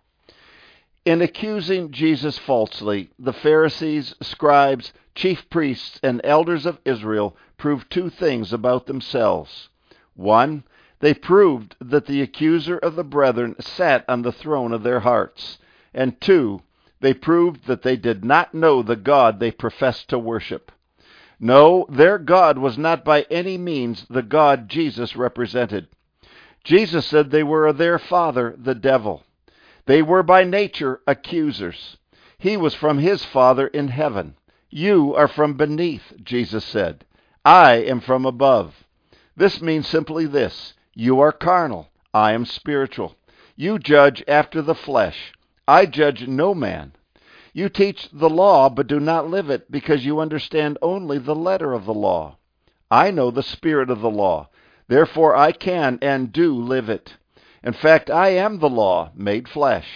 In accusing Jesus falsely, the Pharisees, scribes, chief priests, and elders of Israel proved two things about themselves. One, they proved that the accuser of the brethren sat on the throne of their hearts. And two, they proved that they did not know the God they professed to worship. No, their God was not by any means the God Jesus represented. Jesus said they were of their father, the devil. They were by nature accusers. He was from his Father in heaven. You are from beneath, Jesus said. I am from above. This means simply this: you are carnal, I am spiritual. You judge after the flesh. I judge no man. You teach the law, but do not live it, because you understand only the letter of the law. I know the spirit of the law. Therefore I can and do live it. In fact, I am the law made flesh.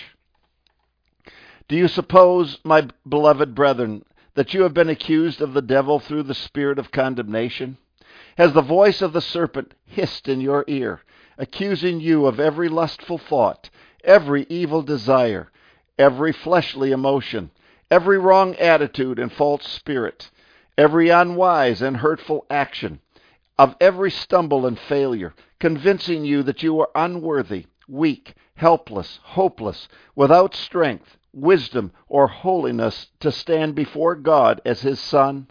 Do you suppose, my beloved brethren, that you have been accused of the devil through the spirit of condemnation? Has the voice of the serpent hissed in your ear, accusing you of every lustful thought, every evil desire, every fleshly emotion, every wrong attitude and false spirit, every unwise and hurtful action, of every stumble and failure, convincing you that you are unworthy, weak, helpless, hopeless, without strength, wisdom, or holiness to stand before God as his son?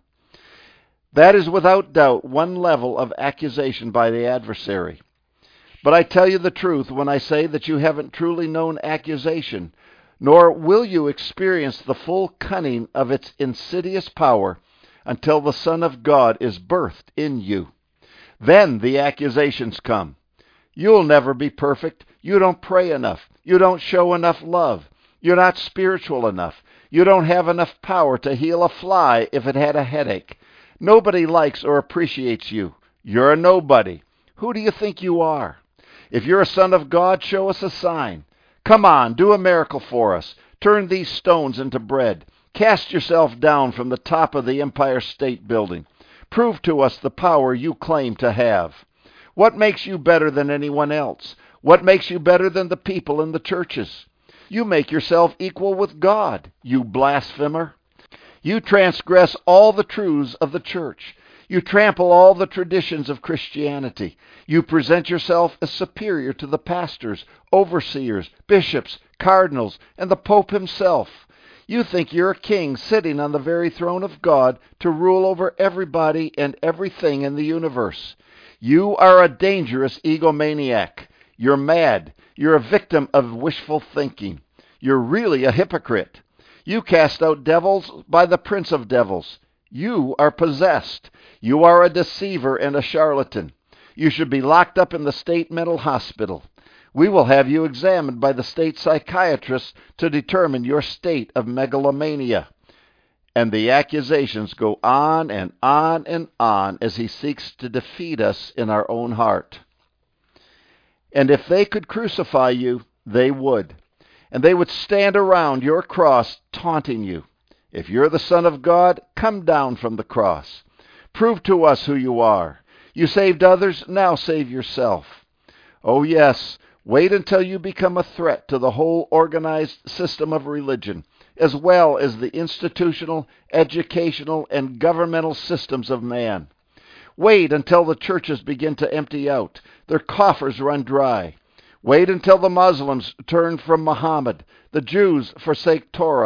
That is without doubt one level of accusation by the adversary. But I tell you the truth when I say that you haven't truly known accusation, nor will you experience the full cunning of its insidious power until the Son of God is birthed in you. Then the accusations come. You'll never be perfect. You don't pray enough. You don't show enough love. You're not spiritual enough. You don't have enough power to heal a fly if it had a headache. Nobody likes or appreciates you. You're a nobody. Who do you think you are? If you're a son of God, show us a sign. Come on, do a miracle for us. Turn these stones into bread. Cast yourself down from the top of the Empire State Building. Prove to us the power you claim to have. What makes you better than anyone else? What makes you better than the people in the churches? You make yourself equal with God, you blasphemer. You transgress all the truths of the church. You trample all the traditions of Christianity. You present yourself as superior to the pastors, overseers, bishops, cardinals, and the Pope himself. You think you're a king sitting on the very throne of God to rule over everybody and everything in the universe. You are a dangerous egomaniac. You're mad. You're a victim of wishful thinking. You're really a hypocrite. You cast out devils by the prince of devils. You are possessed. You are a deceiver and a charlatan. You should be locked up in the state mental hospital. We will have you examined by the state psychiatrist to determine your state of megalomania. And the accusations go on and on and on as he seeks to defeat us in our own heart. And if they could crucify you, they would. And they would stand around your cross taunting you. If you're the Son of God, come down from the cross. Prove to us who you are. You saved others, now save yourself. Oh yes, wait until you become a threat to the whole organized system of religion, as well as the institutional, educational, and governmental systems of man. Wait until the churches begin to empty out, their coffers run dry. Wait until the Muslims turn from Muhammad, the Jews forsake Torah,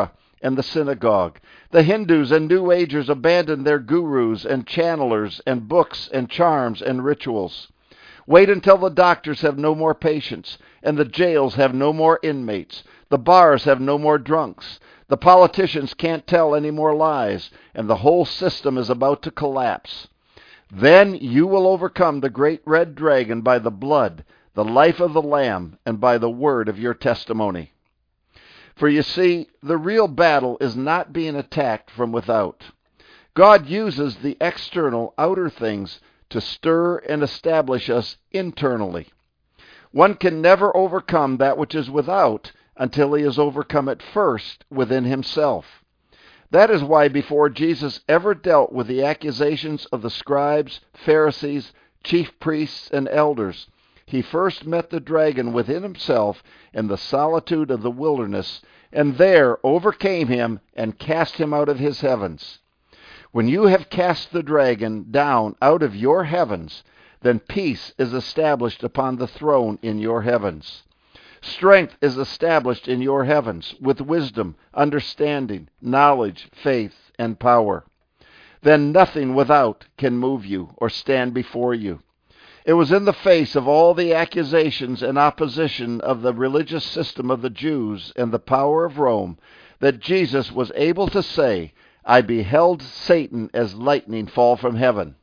and the synagogue. The Hindus and New Agers abandon their gurus and channelers and books and charms and rituals. Wait until the doctors have no more patients, and the jails have no more inmates. The bars have no more drunks. The politicians can't tell any more lies, and the whole system is about to collapse. Then you will overcome the great red dragon by the blood, the life of the Lamb, and by the word of your testimony. For you see, the real battle is not being attacked from without. God uses the external, outer things to stir and establish us internally. One can never overcome that which is without until he has overcome it first within himself. That is why before Jesus ever dealt with the accusations of the scribes, Pharisees, chief priests, and elders, he first met the dragon within himself in the solitude of the wilderness, and there overcame him and cast him out of his heavens. When you have cast the dragon down out of your heavens, then peace is established upon the throne in your heavens. Strength is established in your heavens with wisdom, understanding, knowledge, faith, and power. Then nothing without can move you or stand before you. It was in the face of all the accusations and opposition of the religious system of the Jews and the power of Rome that Jesus was able to say, "I beheld Satan as lightning fall from heaven."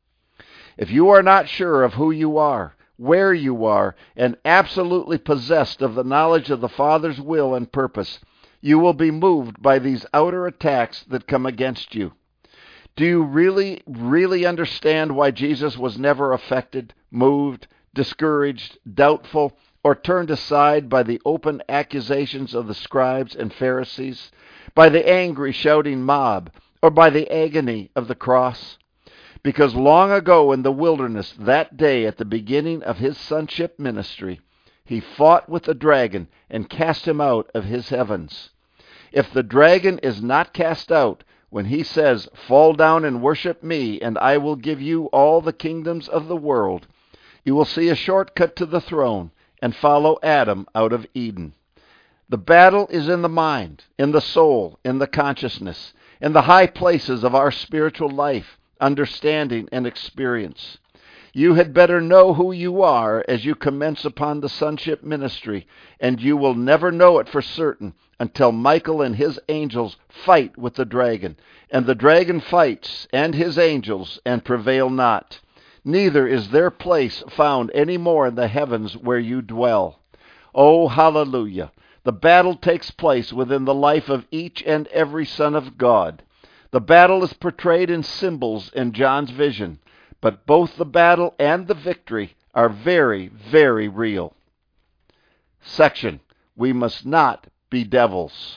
If you are not sure of who you are, where you are, and absolutely possessed of the knowledge of the Father's will and purpose, you will be moved by these outer attacks that come against you. Do you really, really understand why Jesus was never affected, moved, discouraged, doubtful, or turned aside by the open accusations of the scribes and Pharisees, by the angry shouting mob, or by the agony of the cross? Because long ago in the wilderness, that day at the beginning of his sonship ministry, he fought with the dragon and cast him out of his heavens. If the dragon is not cast out, when he says, "Fall down and worship me, and I will give you all the kingdoms of the world," you will see a shortcut to the throne and follow Adam out of Eden. The battle is in the mind, in the soul, in the consciousness, in the high places of our spiritual life, understanding, and experience. You had better know who you are as you commence upon the sonship ministry, and you will never know it for certain until Michael and his angels fight with the dragon, and the dragon fights and his angels and prevail not. Neither is their place found any more in the heavens where you dwell. Oh, hallelujah! The battle takes place within the life of each and every son of God. The battle is portrayed in symbols in John's vision, but both the battle and the victory are very, very real. Section: We must not be devils.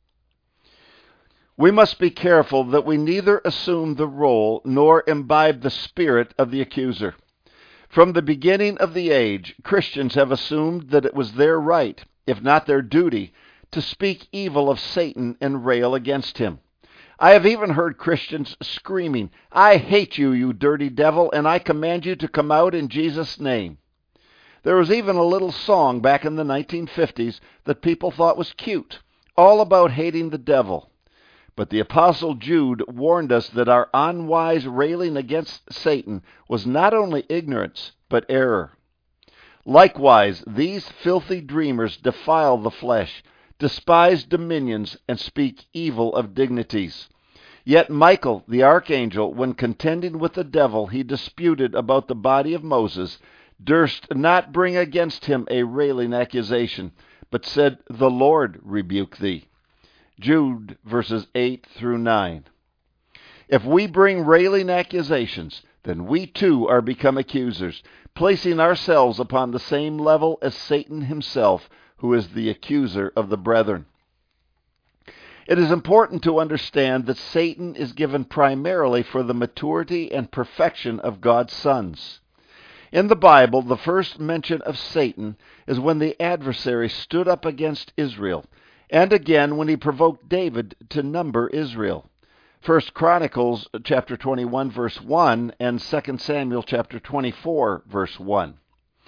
We must be careful that we neither assume the role nor imbibe the spirit of the accuser. From the beginning of the age, Christians have assumed that it was their right, if not their duty, to speak evil of Satan and rail against him. I have even heard Christians screaming, "I hate you, you dirty devil, and I command you to come out in Jesus' name." There was even a little song back in the nineteen fifties that people thought was cute, all about hating the devil. But the Apostle Jude warned us that our unwise railing against Satan was not only ignorance, but error. Likewise, these filthy dreamers defile the flesh, despise dominions, and speak evil of dignities. Yet Michael, the archangel, when contending with the devil he disputed about the body of Moses, durst not bring against him a railing accusation, but said, "The Lord rebuke thee." Jude verses eight through nine. If we bring railing accusations, then we too are become accusers, placing ourselves upon the same level as Satan himself, who is the accuser of the brethren. It is important to understand that Satan is given primarily for the maturity and perfection of God's sons. In the Bible, the first mention of Satan is when the adversary stood up against Israel, and again when he provoked David to number Israel. First Chronicles chapter twenty-one verse one and Second Samuel chapter twenty-four verse one.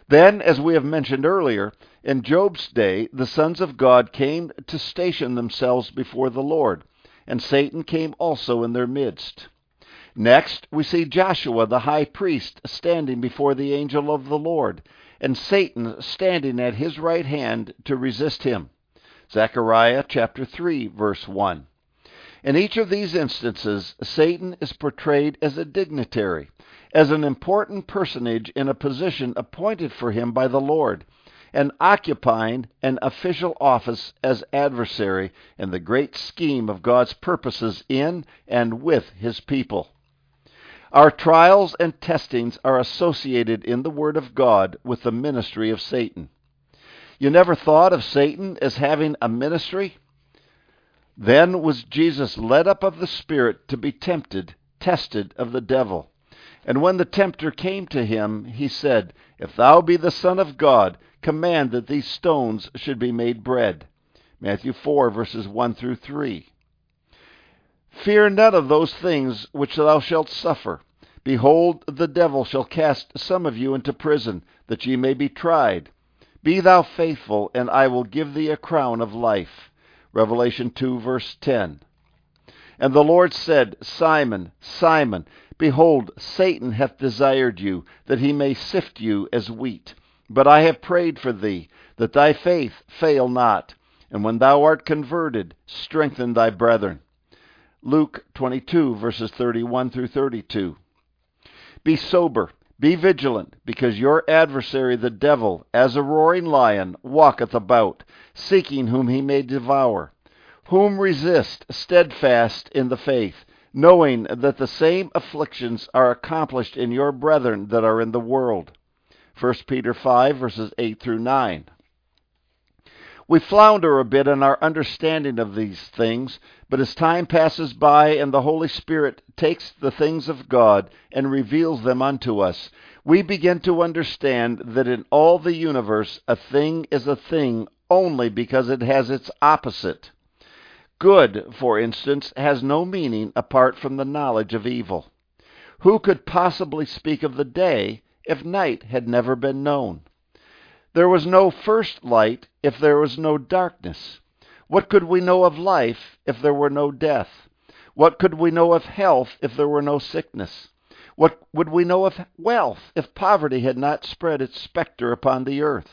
Then, as we have mentioned earlier, in Job's day, the sons of God came to station themselves before the Lord, and Satan came also in their midst. Next, we see Joshua the high priest standing before the angel of the Lord, and Satan standing at his right hand to resist him. Zechariah chapter three, verse one. In each of these instances, Satan is portrayed as a dignitary, as an important personage in a position appointed for him by the Lord, and occupying an official office as adversary in the great scheme of God's purposes in and with his people. Our trials and testings are associated in the Word of God with the ministry of Satan. You never thought of Satan as having a ministry? Then was Jesus led up of the Spirit to be tempted, tested of the devil. And when the tempter came to him, he said, If thou be the Son of God, command that these stones should be made bread. Matthew four, verses one through three. Fear none of those things which thou shalt suffer. Behold, the devil shall cast some of you into prison, that ye may be tried. Be thou faithful, and I will give thee a crown of life. Revelation two, verse ten. And the Lord said, Simon, Simon, behold, Satan hath desired you, that he may sift you as wheat. But I have prayed for thee, that thy faith fail not. And when thou art converted, strengthen thy brethren. Luke twenty-two, verses thirty-one through thirty-two. Be sober, be vigilant, because your adversary the devil, as a roaring lion, walketh about, seeking whom he may devour. Whom resist steadfast in the faith, knowing that the same afflictions are accomplished in your brethren that are in the world. First Peter five, verses eight through nine. We flounder a bit in our understanding of these things, but as time passes by and the Holy Spirit takes the things of God and reveals them unto us, we begin to understand that in all the universe a thing is a thing only because it has its opposite. Good, for instance, has no meaning apart from the knowledge of evil. Who could possibly speak of the day if night had never been known? There was no first light if there was no darkness. What could we know of life if there were no death? What could we know of health if there were no sickness? What would we know of wealth if poverty had not spread its specter upon the earth?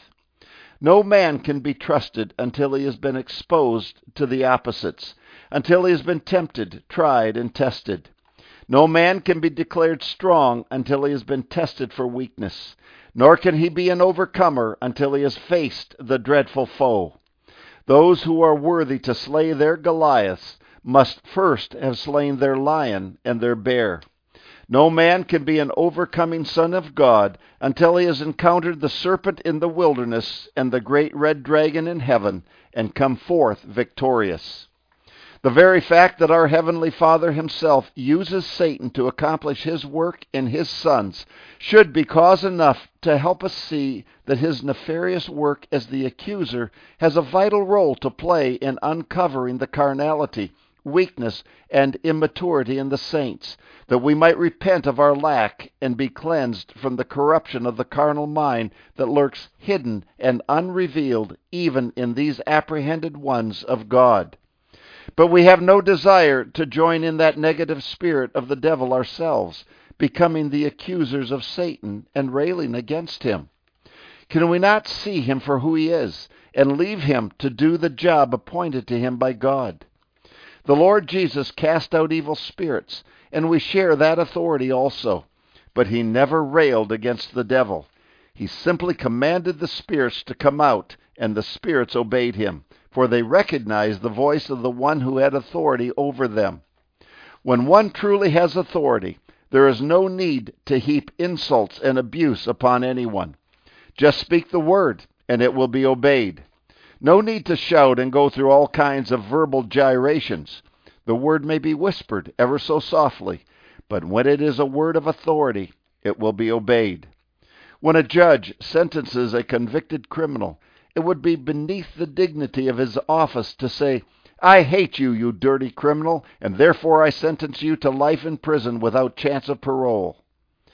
No man can be trusted until he has been exposed to the opposites, until he has been tempted, tried, and tested. No man can be declared strong until he has been tested for weakness, nor can he be an overcomer until he has faced the dreadful foe. Those who are worthy to slay their Goliaths must first have slain their lion and their bear. No man can be an overcoming son of God until he has encountered the serpent in the wilderness and the great red dragon in heaven and come forth victorious. The very fact that our Heavenly Father himself uses Satan to accomplish his work in his sons should be cause enough to help us see that his nefarious work as the accuser has a vital role to play in uncovering the carnality, weakness, and immaturity in the saints, that we might repent of our lack and be cleansed from the corruption of the carnal mind that lurks hidden and unrevealed even in these apprehended ones of God. But we have no desire to join in that negative spirit of the devil ourselves, becoming the accusers of Satan and railing against him. Can we not see him for who he is and leave him to do the job appointed to him by God? The Lord Jesus cast out evil spirits, and we share that authority also. But he never railed against the devil. He simply commanded the spirits to come out, and the spirits obeyed him, for they recognized the voice of the one who had authority over them. When one truly has authority, there is no need to heap insults and abuse upon anyone. Just speak the word, and it will be obeyed. No need to shout and go through all kinds of verbal gyrations. The word may be whispered ever so softly, but when it is a word of authority, it will be obeyed. When a judge sentences a convicted criminal, it would be beneath the dignity of his office to say, "I hate you, you dirty criminal, and therefore I sentence you to life in prison without chance of parole."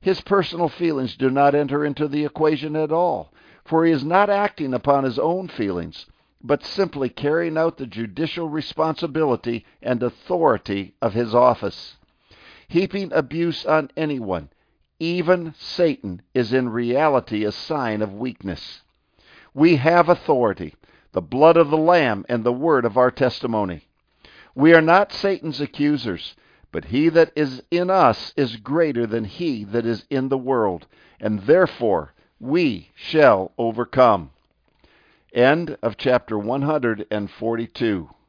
His personal feelings do not enter into the equation at all, for he is not acting upon his own feelings, but simply carrying out the judicial responsibility and authority of his office. Heaping abuse on anyone, even Satan, is in reality a sign of weakness. We have authority, the blood of the Lamb and the word of our testimony. We are not Satan's accusers, but he that is in us is greater than he that is in the world, and therefore we shall overcome. End of chapter one hundred forty-two.